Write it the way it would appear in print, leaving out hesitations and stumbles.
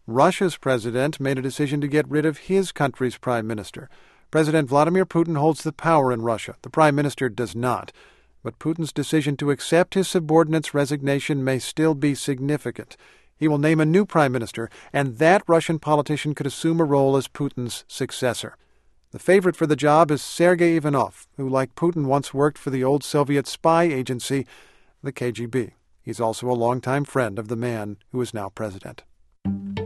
Russia's president made a decision to get rid of his country's prime minister. President Vladimir Putin holds the power in Russia. The prime minister does not. But Putin's decision to accept his subordinate's resignation may still be significant. He will name a new prime minister, and that Russian politician could assume a role as Putin's successor. The favorite for the job is Sergei Ivanov, who, like Putin, once worked for the old Soviet spy agency, the KGB. He's also a longtime friend of the man who is now president.